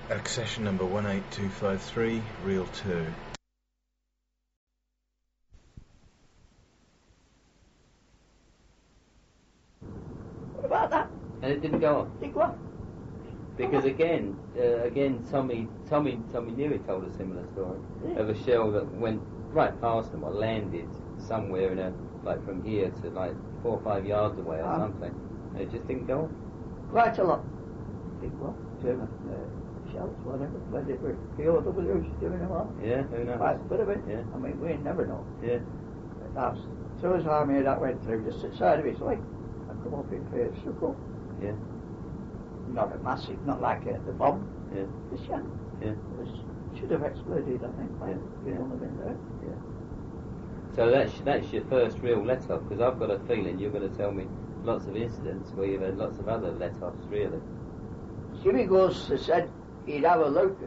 Accession number 18253, reel 2. What about that? And it didn't go on. Didn't go on. Because again, Tommy Neary told a similar story of a shell that went right past them or landed somewhere in like from here to like 4 or 5 yards away or something, and it just didn't go on. Quite a lot. Didn't go on. German shells, whatever, whether it were POWs doing them all. Yeah, who knows? Quite a bit of it. Yeah. I mean, we never know. Yeah. That's so his army that went through just the side of his leg and come up in phase circle. Yeah. Not a massive, not like the bomb. Yeah. The shell. Yeah. Should have exploded, I think, by it wouldn't have been there. Yeah. So that's your first real let-off, because I've got a feeling you're going to tell me lots of incidents where you've had lots of other let-offs, really. Jimmy Ghost said he'd have a look.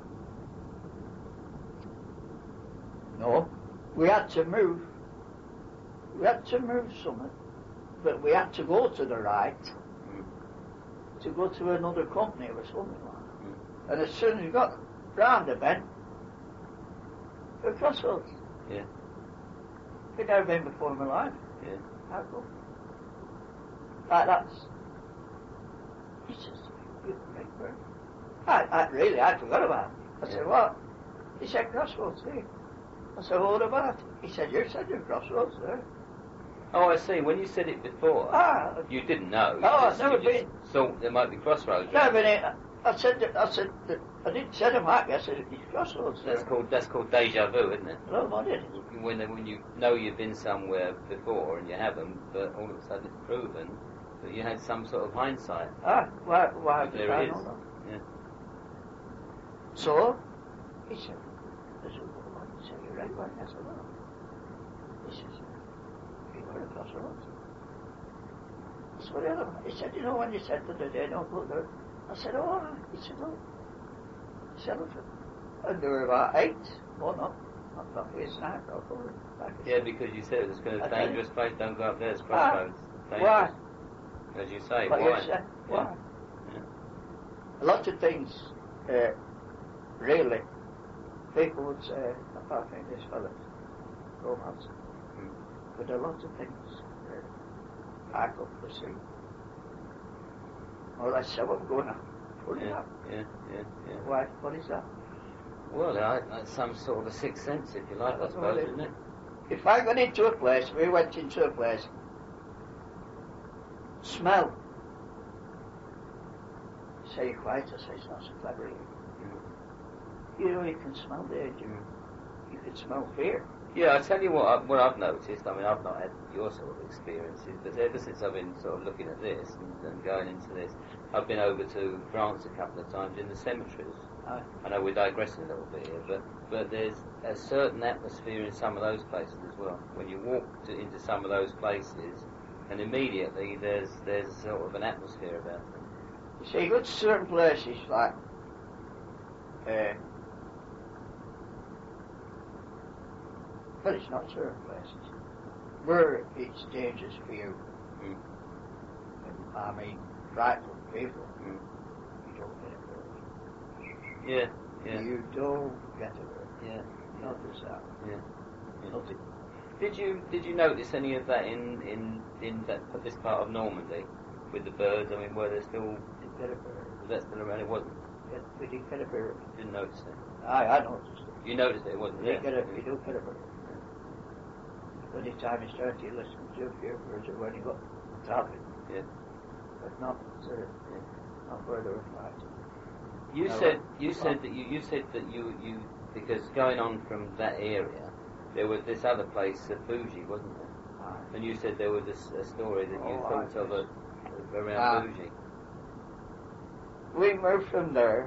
No, we had to move. We had to move something, but we had to go to the right to go to another company or something like that. And as soon as we got round the bend, the crossroads. Yeah. I'd never been before in my life. Yeah. How come? Like that's. He says, "You great bird." I forgot about it. I said, "What?" He said, "Crossroads here." I said, "What about it?" He said, "You said your crossroads there." Oh, I see. When you said it before, you didn't know. I've never been. Thought there might be crossroads. No, but I said that I didn't say them like I said it's crossroads. That's called deja vu, isn't it? No, I didn't. When you know you've been somewhere before and you haven't, but all of a sudden it's proven that you had some sort of hindsight. Why there it is. Yeah. So he said, "There's a woman." He said, "You're right, I said, "Well." He says, "You were across the road." I said, "What the other one?" He said, "You know when you said the other day, don't go there." I said, "Oh, all right." He said, "Oh." He said, and there were about 8. Well, not that way, it's not. Yeah, because you said it was going to be a dangerous place, don't go up there, it's crossroads. Why? As you say, What why? You said, why? Yeah. A lot of things, really, people would say, I think this fella's romance. But a lot of things I come to see. Well, I said, I'm going to put it up. Yeah. Why? What is that? Well, that's some sort of a sixth sense, if you like, I suppose, isn't it? If I got into a place, we went into a place, smell. Say you're quiet, I say it's not so clever. You know, you can smell danger. You can smell fear. Yeah, I tell you what I've noticed. I mean, I've not had your sort of experiences, but ever since I've been sort of looking at this and going into this, I've been over to France a couple of times in the cemeteries. I know we're digressing a little bit here, but there's a certain atmosphere in some of those places as well. When you walk into some of those places, and immediately there's sort of an atmosphere about them. You see, you go to certain places like but it's not certain places where it's dangerous for you. I mean, frightful people. You don't get it. Yeah. You don't get it. Yeah. Notice that. Yeah. Nothing. Did you notice any of that in this part of Normandy with the birds? I mean, were there still? Didn't get a bird. Was that still around? It wasn't. Yeah, we didn't get a bird. Didn't notice it. I noticed it. You noticed it, wasn't it? We don't get a bird. Any time you start to listen to a few birds or when you got talking. Yeah. But not further apart. You said that you because going on from that area, there was this other place, Fuji, wasn't there? And you said there was a story that you thought of around Fuji. We moved from there.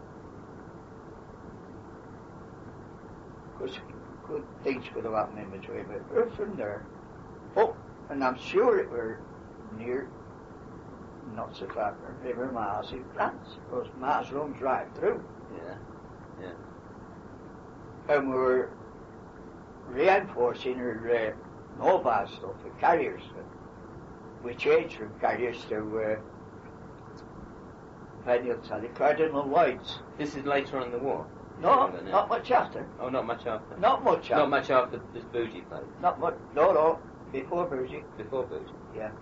Because good things could have happened in between, but we moved from there. Oh, and I'm sure it were near, not so far from River Mars in France, because Mars runs right through. Yeah. And we were reinforcing our mobile stuff, the carriers. We changed from carriers to Penny outside the Cardinal Lloyd's. This is later on in the war? No, not much after. Oh, not much after? Not much after. Not much after this Bougie place? Not much, no, before Bougie. Before Bougie? Yeah.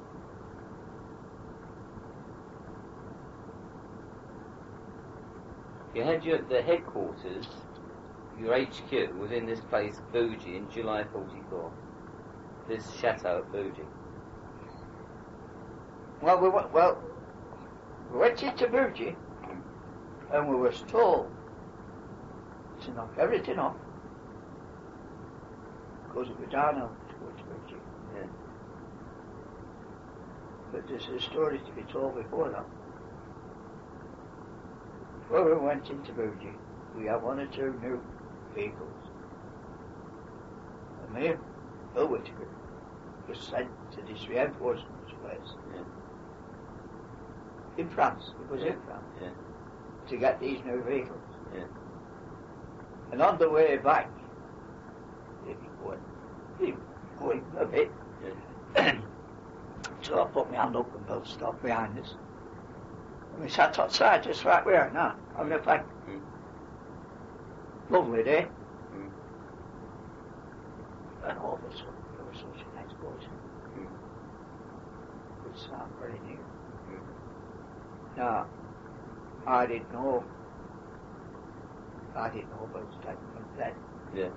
You had the headquarters, your HQ was in this place, Bougie, in July 44. This chateau at Bougie. Well, we went into Bougie, and we were told to knock everything off, because it was down towards Bougie. Yeah. But there's a story to be told before that. Before we went into Bougie, we had 1 or 2 new vehicles. And me and Bill Whittaker was sent to this reinforcements place. Yeah. In France, it was in France, to get these new vehicles. Yeah. And on the way back, they were going a bit. Yeah. So I put my hand up and Bill stopped behind us. And we sat outside just right where we are now, having a fag. Lovely day. And all of a sudden there was such an explosion. It would sound very near. Now, I didn't know about taking then. Yeah.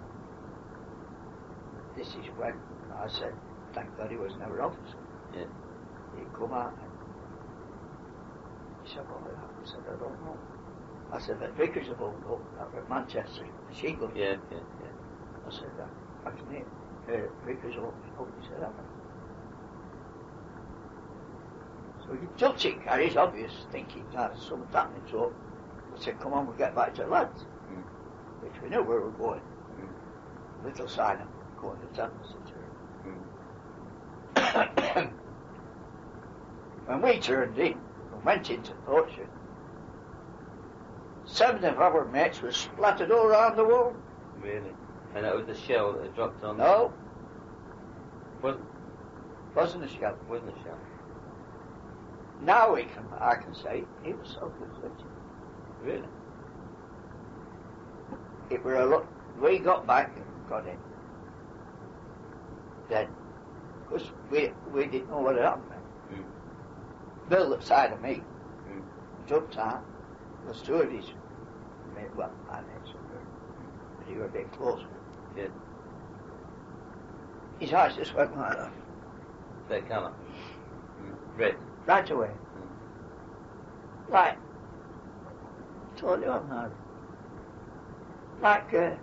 This is when I said, thank God he was never officer. Yeah. He'd come out and he said, what was that? I said, I don't know. I said, the Vickers have opened up at Manchester, the Shingle. Yeah. I said, I can hear Vickers opened up. He said, so he jumped in carriage, obvious, thinking that something's happening. So I said, come on, we'll get back to the lads. Which we knew where we were going. Little sign of going to Templeton. When we turned in and went into the orchard, 7 of our mates were splattered all around the wall. Really? And that was the shell that had dropped on? No. Wasn't a shell. Wasn't a shell. Now I can say it was so good. Really? It were a lot. We got back and got in. Then, because we didn't know what had happened. Bill outside of me jumped out. There's 2 of these men, well, my mates, but he were a bit close. Yeah. His eyes just went like that. That colour? Red? Right away. Like, totally unheard. Like, Yeah.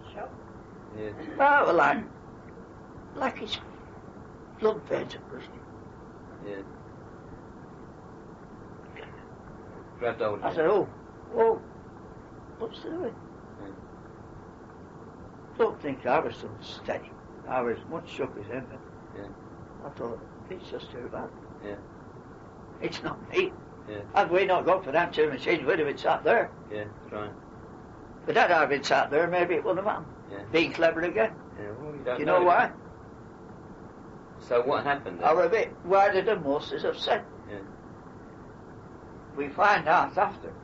well, like his blood veins are bursting. Yeah. Grabbed hold of I said, oh, what's the doing? Don't think I was so steady. I was much shook as him. Yeah. I thought, it's just too bad. Yeah. It's not me. Yeah. Had we not gone for them 2 machines, we'd have been sat there. Yeah, that's right. But had I been sat there, maybe it wouldn't have happened. Yeah. Being clever again. Yeah, well, you don't You know why? So what happened then? I were a bit wider than most, as I've said. Yeah. We find out after.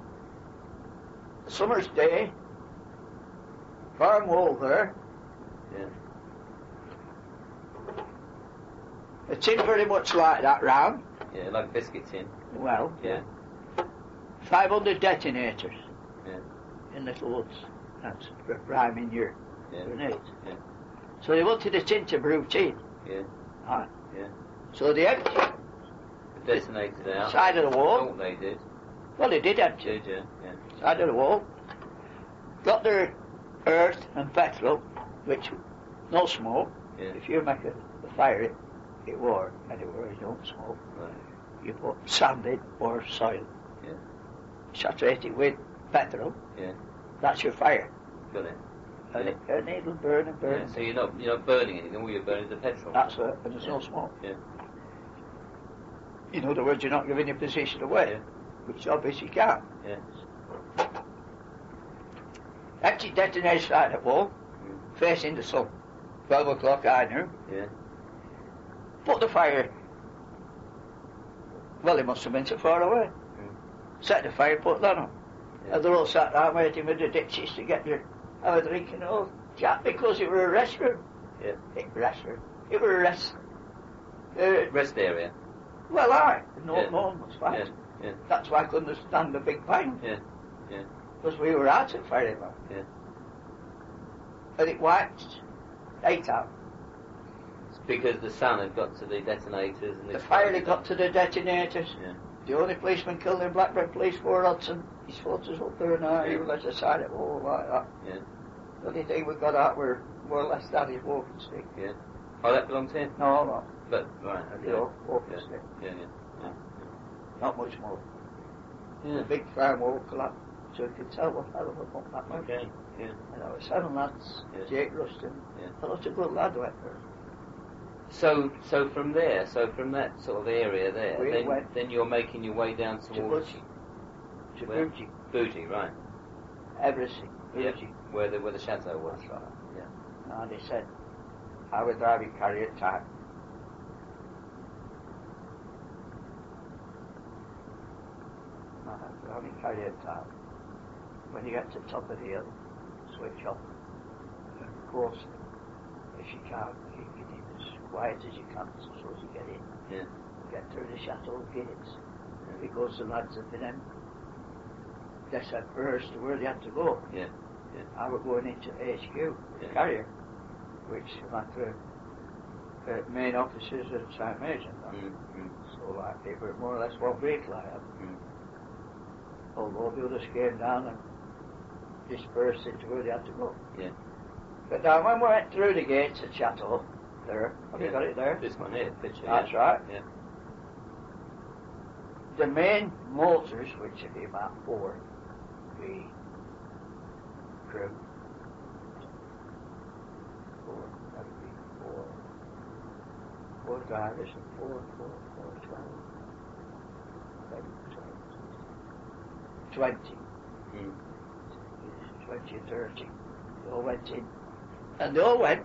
A summer's day, farm wall there, Yeah. a tin very much like that round. Yeah, like biscuit tin. Well, Yeah. 500 detonators Yeah. in little woods. That's for priming your Yeah. grenades. Yeah. So they wanted a tin to brew tea. Yeah. Right. Yeah. So they emptied The detonated out. side of the wall. Oh, they did. Well, they did empty Did you? Yeah. side of the wall. Got their earth and petrol, which no smoke. Yeah. If you make a fire, it were, and it were, you don't smoke. Right. You put sand in or soil. Yeah. Saturate it with petrol. Yeah. That's your fire. Got it. And it'll burn and burn. Yeah. So you're not burning anything. All you're burning is the petrol. That's it, and there's no smoke. Yeah. In other words, you're not giving your position away, Yeah. which obviously you can't. Yeah. Empty detonator side of the wall, facing the sun. 12 o'clock, I knew. Yeah. Put the fire. Well, it must have been so far away. set the fire, put that on. Yeah. And they're all sat down waiting with the ditches to get their drink and all. Jack, because it were a restroom. Yeah. Restroom. It were a rest. Rest area. Well, no one was fighting. Yeah. Yeah. That's why I couldn't stand the big bang. Yeah. Yeah. Because we were out at Ferryman. Yeah. And it wiped 8 out. It's because the sun had got to the detonators and The fire had got to the detonators. Yeah. The only policeman killed in Blackburn Police for Hudson. His photos up there now. He was at the side of the wall like that. Yeah. The only thing we got out were more or less Daddy's walking stick. Yeah. Oh, that belonged to him? No. But, right, okay. You know, walking Yeah. stick. Yeah. Not much more. Yeah. The big farm wall collapsed, so you could tell what hell of a bump that was. Okay. Yeah. And there were 7 lads, Yeah. Jake Ruston, Yeah. a lot of good lad went there. So from there, from that sort of area there, We went then you're making your way down towards to where? Bougie, Bougie, right? everything, Yeah. Bougie. Where the chateau was. That's right. Yeah. And they said, I would drive you carry it time. Driving carry it time. When you get to the top of the hill, switch off. Of course, if you can't, keep it in as quiet as you can, so as you get in. Yeah. Get through the chateau gates. Because the lads had been in, they said first to where they had to go. Yeah. I was going into HQ, carrier, which went through main offices at St. Mason. So like they were more or less one vehicle I had. Although the others came down and dispersed into where they had to go. Yeah. But now when we went through the gates at Chateau, there, have you got it there? This one here, the picture. That's right. Yeah. The main motors, which would be about 4, the crew. 4 drivers and 4, 12. 20. 20 or 30. They all went in. And they all went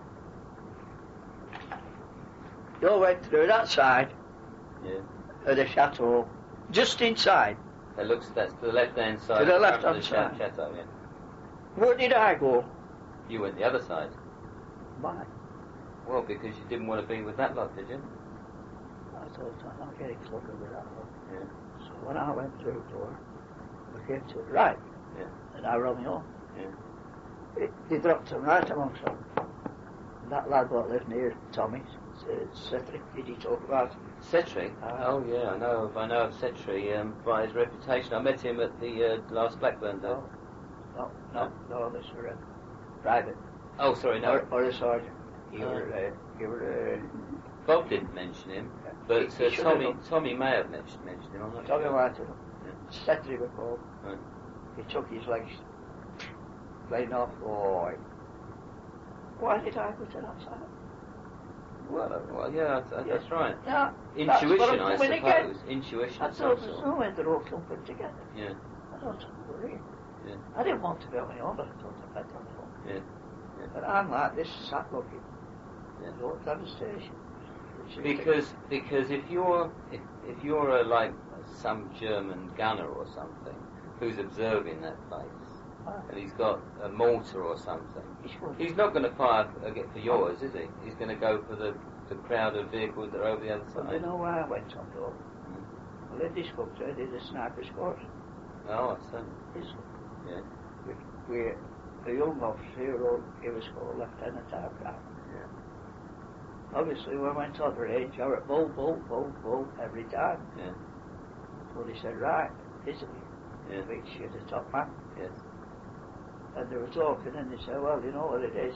through that side of the chateau, just inside. That's the left-hand side. To the of left-hand side. Chateau, yeah. Where did I go? You went the other side. Why? Well, because you didn't want to be with that lot, did you? I thought I'm not getting closer with that one. Yeah. So when I went through the door, I came to the right. Yeah. And I ran home. Yeah. They dropped him right amongst them. That lad what lived near Tommy's, Cedric, did he talk about? Cetri? Oh yeah, I know of Cetri by his reputation. I met him at the last Blackburn Day. No, this was a private. Oh, sorry, no. Or a sergeant. You were Bob didn't mention him, but Tommy may have mentioned him. I'm not Tommy sure. wanted him. Cedric was called. Right. He took his legs playing off. Oh, why did I go to that side? Well, yeah, that's right. Yeah, Intuition, I suppose. Again. Intuition. I thought there's no way they're all clumping together. Yeah. I thought worrying. Yeah. I didn't want to be on my own, but I thought I'd better on my own. Yeah. But I'm like this, sat looking. Yeah. Don't have a station. Because if you're like some German gunner or something who's observing that place and he's got a mortar or something, he's not going to fire for yours, is he? He's going to go for the crowd of vehicles that are over the other side. But you know why I went on though? Well, in this country I did a sniper's course. Oh, I see. Yeah. We a young officer, he was called Lieutenant Aircraft. Yeah. Obviously, when I went on the range, I went bull every time. Yeah. So he said, right, physically, which you're the top man. Yes. And they were talking, and they said, well, you know what it is?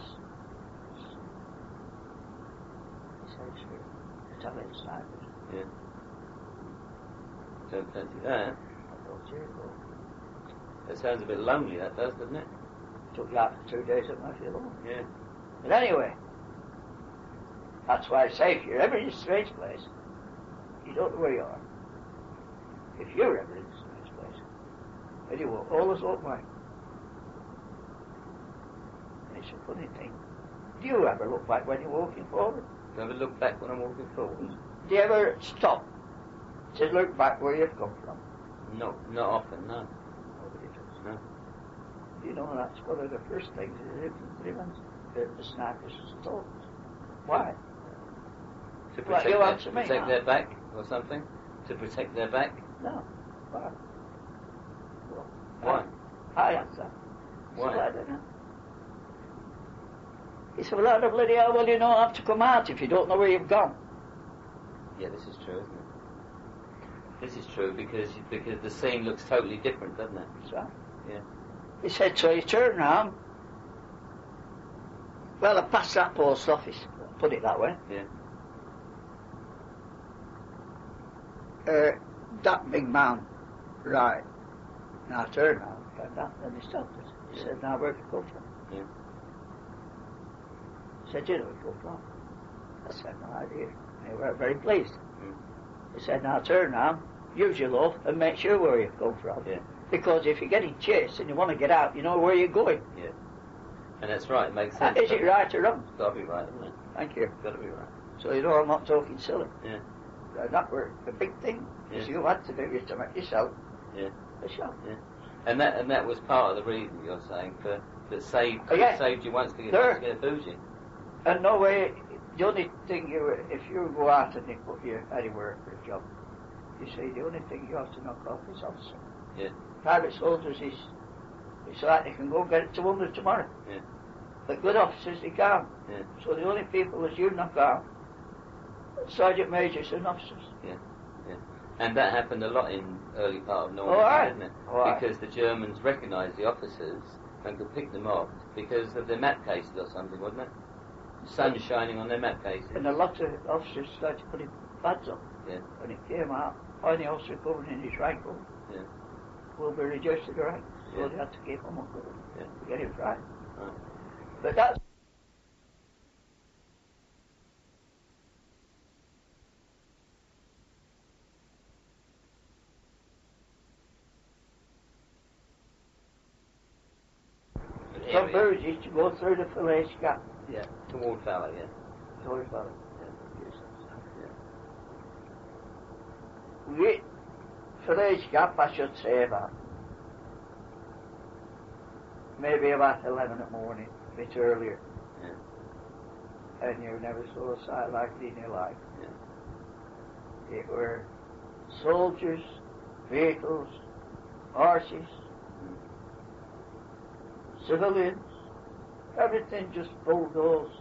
He said, it's Italian snipers. Yeah. Don't fancy that. I thought, here you go. That sounds a bit lonely, that does, doesn't it? Took you out for 2 days at my field. Yeah. But anyway, that's why I say if you're ever in a strange place, you don't know where you are. If you're ever in a strange place, then you will always look back. And it's a funny thing. Do you ever look back when you're walking forward? Do you ever look back when I'm walking forward? Do you ever stop to look back where you've come from? Not often, no. Nobody does. No. You know, that's one of the first things the infantrymen, the snipers are taught. Why? To Well, you answer me protect now. their back or something? To protect their back? No. Why? Well, Why? I answer. Why? So I don't know. He said, well, bloody hell, well, you don't have to come out if you don't know where you've gone. Yeah, this is true, isn't it? This is true because the scene looks totally different, doesn't it? So, Yeah. he said, so you turn round. Well, I passed that post office, put it that way. Yeah. That big man, right. Now turn round, and that, then he stopped us. He said, now where'd you come from? Yeah. He said, you know where you come from? I said, no idea. They weren't very pleased. Mm. He said, now turn round, use your love, and make sure where you've come from. Yeah. Because if you're getting chased and you want to get out, you know where you're going. Yeah. And that's right, it makes sense. Is it right or wrong? It's got to be right, isn't it? Thank you. It's got to be right. So you know I'm not talking silly. Yeah. That were the big thing is Yeah. you had to do is to make yourself Yeah. a shot. Yeah. And that was part of the reason you're saying that saved you once to get a bougie. And no way, the only thing if you go out and they put you anywhere for a job, you see, the only thing you have to knock off is officer. Yeah. Private soldiers it's like they can go get it to wonder tomorrow. Yeah. But good officers, they can't. Yeah. So the only people that you knock out, sergeant majors and officers. Yeah. Yeah. And that happened a lot in early part of Normandy, didn't it? Because the Germans recognised the officers and could pick them off because of their map cases or something, wasn't it? Sun shining on their map cases. And a lot of officers started putting pads on. Yeah. When it came out, any officer coming in his rank will be reduced to the rank. So they had to keep them up with them to get him right. Right. But that's from Burgess to go through the Falaise Gap. Yeah, toward Fala, yeah. Toward Fala. Yeah. Falaise Gap, I should say about maybe about 11 in the morning, a bit earlier. Yeah. And you never saw a sight like it in your life. Yeah. It were soldiers, vehicles, horses, civilians, everything just bulldozed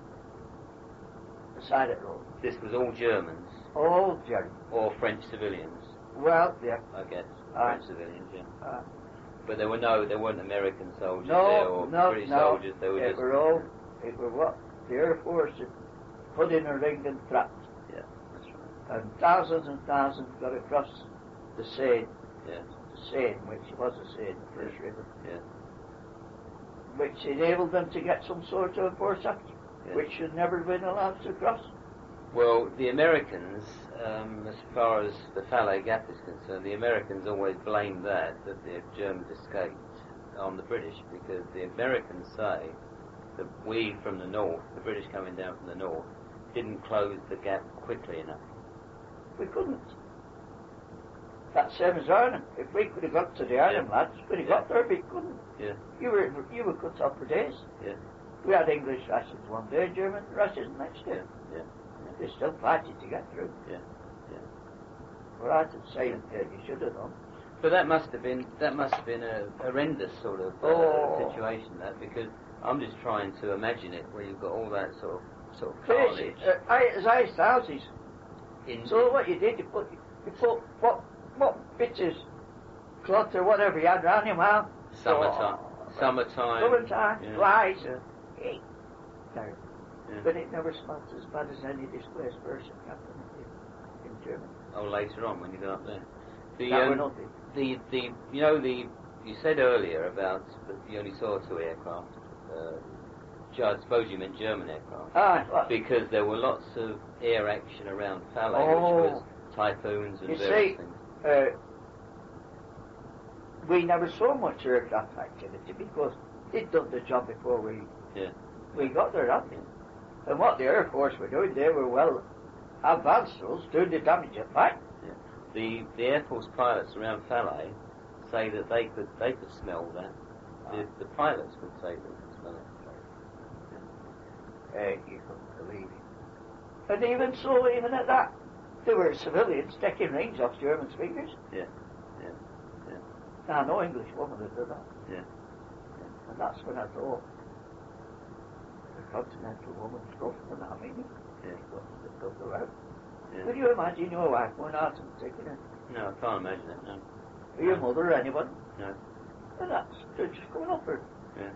the side of the road. This was all Germans? All German. Or French civilians? Well, yeah. I guess. French civilians, yeah. But there weren't American soldiers there or British soldiers? They were it were what the Air Force had put in a ring and trapped. Yeah, that's right. And thousands got across the Seine. Yeah. The Seine, which was a Seine, the first river. Yeah. Which enabled them to get some sort of force action, which should never have been allowed to cross. Well, the Americans, as far as the Falaise Gap is concerned, the Americans always blame that the Germans escaped on the British, because the Americans say that we from the north, the British coming down from the north, didn't close the gap quickly enough. We couldn't. That's same as Ireland. If we could have got to the Ireland lads, we'd have got there, but we couldn't. Yeah. You were cut off for days. Yeah. We had English rations one day, German rations the next day. Yeah. They're still fighting to get through. Yeah. Yeah. Well, I didn't say you should have done. But that must have been a horrendous sort of situation, that, because I'm just trying to imagine it where you've got all that sort of carnage. As ice houses. So what you did, you put what bits of cloth or whatever you had round your mouth. Summertime, yeah. Flies. Yeah. Yeah. But it never smelt as bad as any displaced person happened in Germany. Oh, later on when you got up there. You said earlier about that you only saw 2 aircraft. I suppose you meant German aircraft. Because there were lots of air action around Falaise, which was typhoons and various things. We never saw much aircraft activity because they'd done the job before we got there, hadn't they? And what the Air Force were doing, they were well advanced those doing the damage at back. Yeah. the Air Force pilots around Falaise say that they could smell that. The pilots could say they could smell it. You couldn't believe it. And even so, even at that, there were civilians taking rings off German speakers. Yeah. Now, no English woman would do that. Yeah. And that's when I thought, the continental woman's rougher than that, meaning. Yeah. Yeah. Could you imagine your wife going out and taking it? No, I can't imagine it, no. Or your mother or anyone? No. And they're just coming up her. Yeah.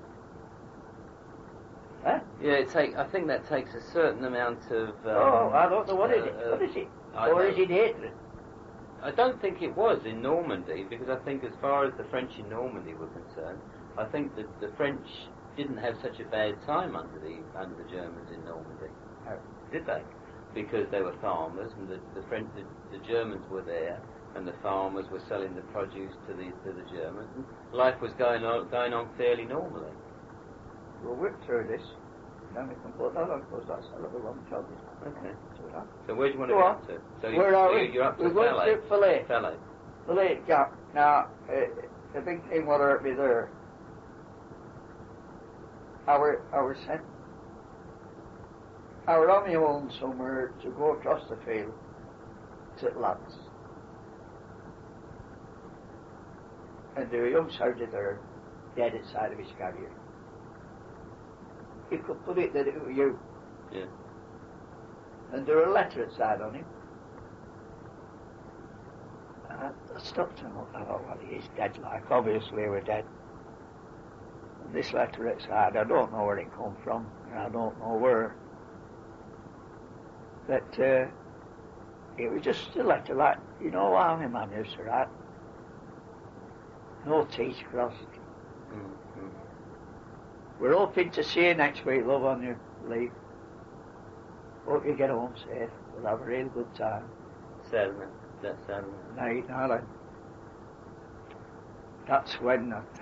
Huh? Yeah, I think that takes a certain amount of... I don't know, what is it? What is it? Or is it hatred? I don't think it was in Normandy, because I think as far as the French in Normandy were concerned, I think that the French didn't have such a bad time under the Germans in Normandy. Did they? Because they were farmers, and the Germans were there, and the farmers were selling the produce to the Germans, and life was going on fairly normally. We'll work through this, then we can put that on, because that's a little long job. Okay. So where do you want to Go get on. up to? So Where are we? You're up to We're going to Falaise. Falaise, yeah. Now, the big thing what hurt me there, I was sent, I was on my own somewhere to go across the field to lads. And there was a young sergeant there, dead inside of his carrier. You could put it that it was you. Yeah. And there was a letter outside on him. And I stopped and looked, I thought, well, he's dead, like, obviously we're dead. And this letter outside, I don't know where it come from, and I don't know where. But it was just a letter like, you know, army man used to write. No T's crossed. Mm-hmm. We're hoping to see you next week, love, on your leave. Hope you get home safe. We'll have a real good time. Saturday. That's Saturday. Night, Alan. That's when I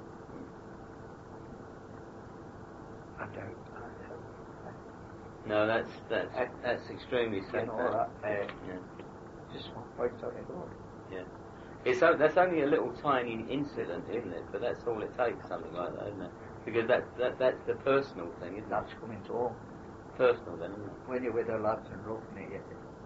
don't. No, that's extremely sad. You know that. Yeah. Just one point on it all. Yeah. That's only a little tiny incident, isn't it? But that's all it takes, something like that, isn't it? Because that's the personal thing, isn't it? That's coming to home. Personal then, isn't it? When you're with the lads and roughing it.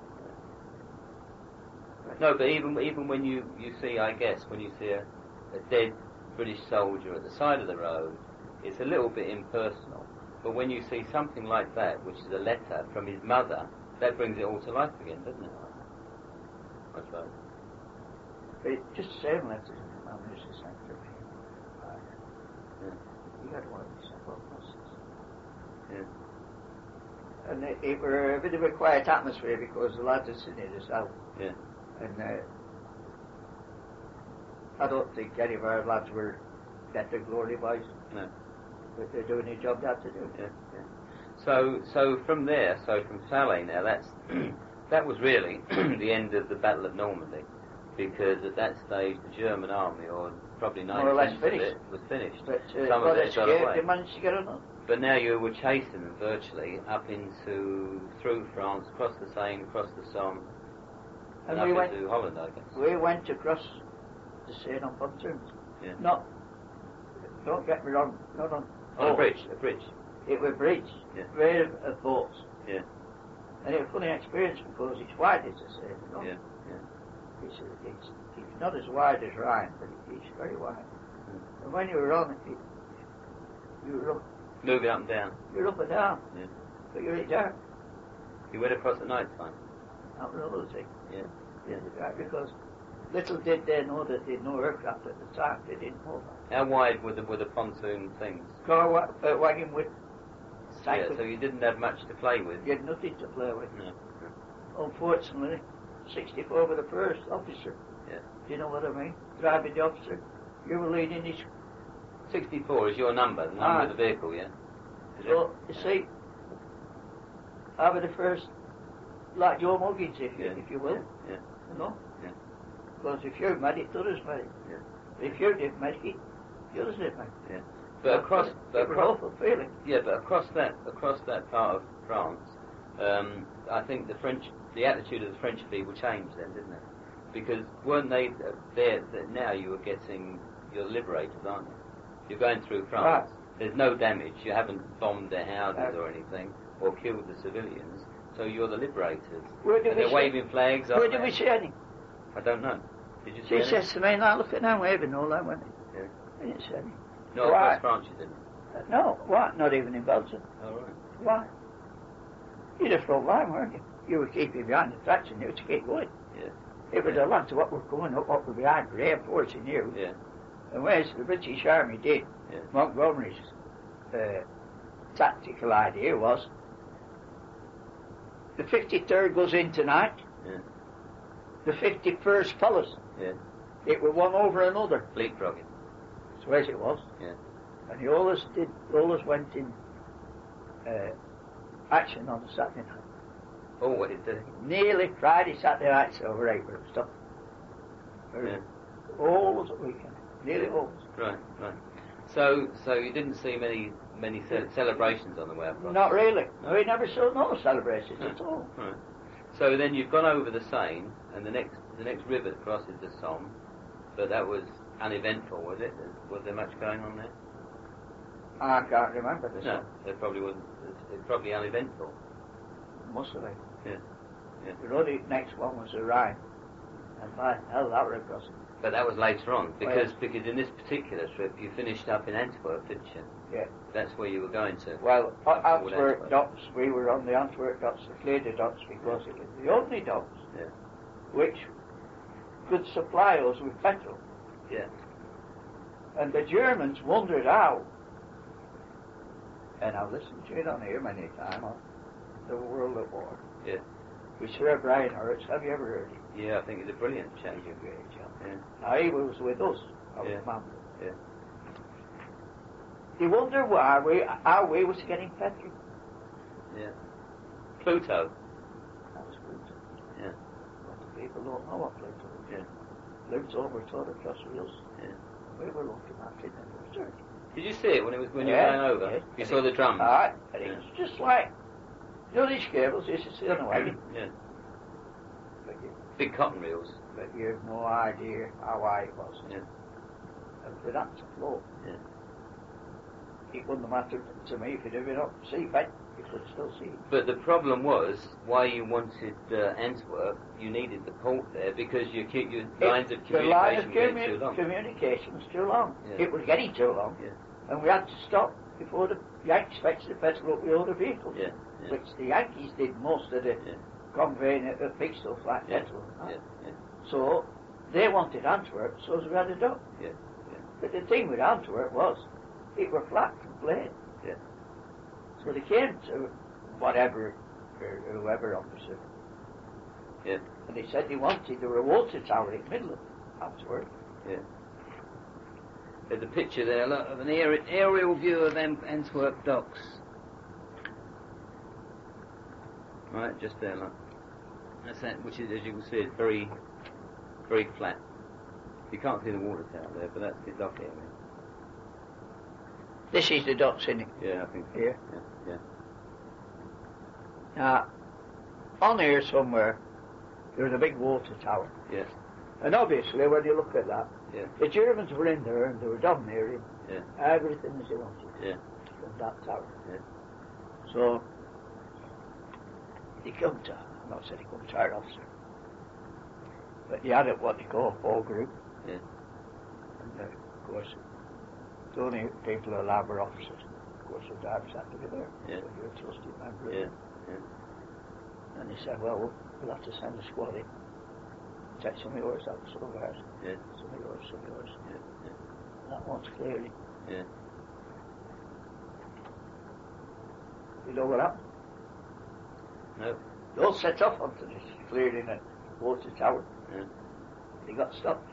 No, but even when you see, I guess, when you see a dead British soldier at the side of the road, it's a little bit impersonal. But when you see something like that, which is a letter from his mother, that brings it all to life again, doesn't it? I suppose. But just the same letters my mum used to send to me. Yeah. You got one of these simple buses. Yeah. And it were a bit of a quiet atmosphere because the lads are sitting in the south. Yeah. And I don't think any of our lads were better glory boys. No. But they're doing their job they had to do. Yeah. So from there, from Falaise now, that was really the end of the Battle of Normandy, because at that stage the German army, or probably 90% of it, was finished. But some of it got away. They managed to get on. But now you were chasing them virtually up through France, across the Seine, across the Somme, and up into Holland, I guess. We went across the Seine on pontoons. Yeah. Don't get me wrong, not on. On a bridge. It was a bridge, made of boats. Yeah. And it was a funny experience because it's wide as I say, you know. Yeah. It's not as wide as Rhine, but it's very wide. Mm. And when you were on it, you were up. Moving up and down. You're up and down. Yeah. But you're in dark. You went across at night time. That was another thing. Yeah. Because little did they know that they'd no aircraft at the time. They didn't know that. How wide were the pontoon things? Car wagon with cycle. Yeah, so you didn't have much to play with. You had nothing to play with. No. Unfortunately, 64 was the first officer. Yeah. Do you know what I mean? Driving the officer. You were leading his... 64 is your number, the number of the vehicle, yeah? So, you see, I was the first, like Joe Muggins, if you will. Yeah. You know? Yeah. Because if you're medic, the others medic. Yeah. If you didn't make it, the others didn't make it. Yeah. But across awful feeling. Yeah, but across that part of France, I think the attitude of the French people changed then, didn't it? Because weren't they there? Now you're liberated, aren't you? You're going through France. Right. There's no damage. You haven't bombed their houses or anything, or killed the civilians. So you're the liberators. And they're waving flags. Where did we see any? I don't know. Did you see She any? says to me, now look at them waving all that, went Yeah. I didn't see any. No, across France you didn't. No, what? Not even in Belgium. Oh, right. Why? You're the front line, weren't you? You were keeping behind the tracks and you to keep going. Yeah. It was a lot of what were going up, what were behind, reinforcing you. Yeah. And whereas the British Army did, Yeah. Montgomery's tactical idea was, the 53rd goes in tonight, Yeah. the 51st follows. Yeah. It were one over another. Leapfrogging. So as it was. Yeah. And he always went in action on a Saturday night. Oh, what did they? Nearly Friday, Saturday nights over 8 were stuff. Yeah. Always at weekend. Nearly always. Right. So you didn't see many celebrations on the way across? Not really. No, we never saw no celebrations at all. Right. So then you've gone over the Seine, and the next river that crosses the Somme, but that was uneventful, was it? Was there much going on there? I can't remember this No, one. there probably wasn't. It's probably uneventful. Must have been. Yeah. The only next one was the Rhine. And by hell, that were across. But that was later on, because in this particular trip you finished up in Antwerp, didn't you? Yeah. That's where you were going to. Well, Antwerp. Antwerp docks, we were on the Antwerp docks, the Clede docks, because it was the only docks which could supply us with petrol. Yeah. And the Germans wondered how. And I've listened to it on here many times on the World at War. Yeah. With Sir Brian Hurts. Have you ever heard him? Yeah, I think he's a brilliant chap. He's a great chap. Yeah. Now he was with us. I Yeah. remember. Yeah. He wondered how we was getting petrol. Yeah. Pluto. That was Pluto. Yeah. But the people don't know what Pluto is. Yeah. Pluto were taught across wheels. Yeah. We were looking at it and it was dirty. Did you see it when you were going over? Yes. You saw the drums. And it was just like, these cables, this is on the wagon. Yeah. But Big cotton reels. you have no idea how high it was. Yeah. And for that to float, Yeah. it wouldn't have mattered to me if it had been up seabed. You could still see it. But the problem was, why you wanted Antwerp, you needed the port there because your lines of The line communication of were getting too long. communication was too long. Yeah. It was getting too long. Yeah. And we had to stop before the Yankees fetched the petrol up the other vehicles. Yeah. Yeah. Which the Yankees did most of the conveying of big stuff like Yeah. petrol. Yeah. Yeah. So they wanted Antwerp, so we had a dock. Yeah. But the thing with Antwerp was, it were flat and plain. Yeah. So they came to whatever, whoever officer, Yeah. and they said there were a water tower in the middle of Antwerp. Yeah. There's a picture there, look, of an aerial view of Antwerp docks. Right, just there, look. That's that, which is, as you can see, is very, very flat. You can't see the water tower there, but that's the dock area. This is the docks in it. Yeah, I think so. Here. Yeah. Now, on here somewhere, there's a big water tower. Yes. And obviously, when you look at that, Yeah. the Germans were in there and they were domineering Yeah. everything as they wanted Yeah. from that tower. Yeah. So, he come to, I'm not saying he come to our officer, but he had what they call a ball group. Yeah. And of course, the only people who allowed were officers. Of course, the Darbs had to be there. Yeah. So you're a trusted member. Yeah. Yeah. And he said, well, we'll have to send a squad in. Take some of yours out, some of ours. Yeah. Some of yours, some of yours. Yeah. Yeah. That one's clearly. Yeah. You know what happened? No. They all set off onto this clearing at water tower. Yeah. They got stopped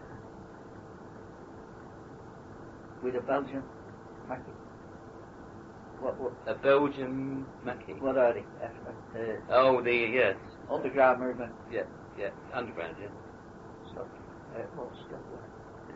with a Belgian Mackie. What? A Belgian Mackie. What are they? Yes. Underground movement. Yeah. Yeah. Underground. Yeah. Stop. What's still there? Yeah.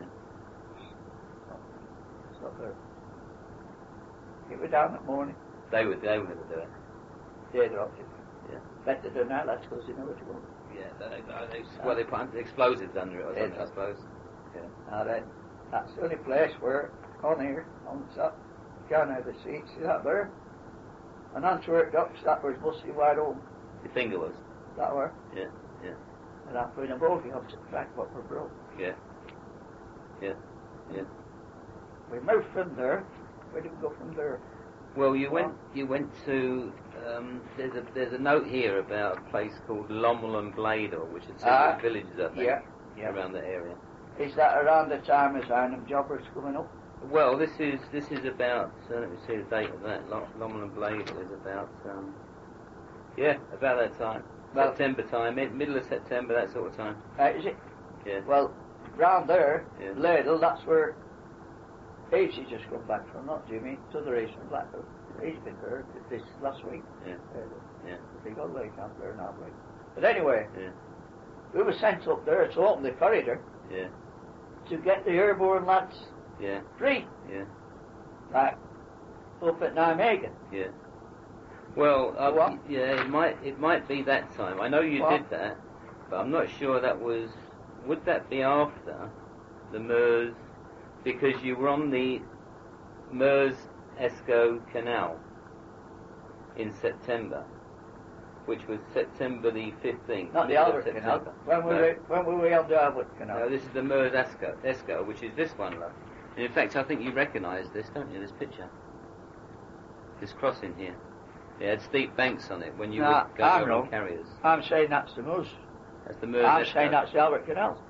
Stop there. They were down that morning. They were going to do it. They dropped it. Yeah. Better than that, that's because they know where to go. Well, they put explosives under it or something, I suppose. Yeah. Now then, that's the only place where, on here, on the top, down out of the seat, see that there? And Antwerp docks, that was mostly wide open. Your finger was? That were. Yeah, yeah. And I put in a bogey opposite the track, what were broke. Yeah. Yeah, yeah. We moved from there. Where did we go from there? Well, you went to, there's a note here about a place called Lommel and Bladel, which is several villages, I think, around the area. Is that around the time as Arnhem Jobbers coming up? Well, this is about, let me see the date of that. Lommel and Bladel is about, about that time. Well, September time, middle of September, that sort of time. Is it? Yeah. Well, round there, Ladle, that's where Casey just come back from, not Jimmy, to the race from Blackpool. He's been there this last week. Yeah. The big old lake out there now, like. But anyway, we were sent up there to open the corridor. Yeah. To get the airborne lads. Yeah. Free. Yeah. Like up at Nijmegen. Yeah. Well, it might be that time. I know you did that, but I'm not sure that was. Would that be after the Meuse? Because you were on the Meuse-Escaut Canal in September, which was September the 15th. Not the Albert Canal. When were we on the Albert Canal? No, this is the Meuse-Escaut, which is this one, love. And in fact, I think you recognise this, don't you, this picture? This crossing here. It had steep banks on it when you would go on carriers. I'm saying that's the Meuse. That's the Meuse. I'm saying that's the Albert Canal.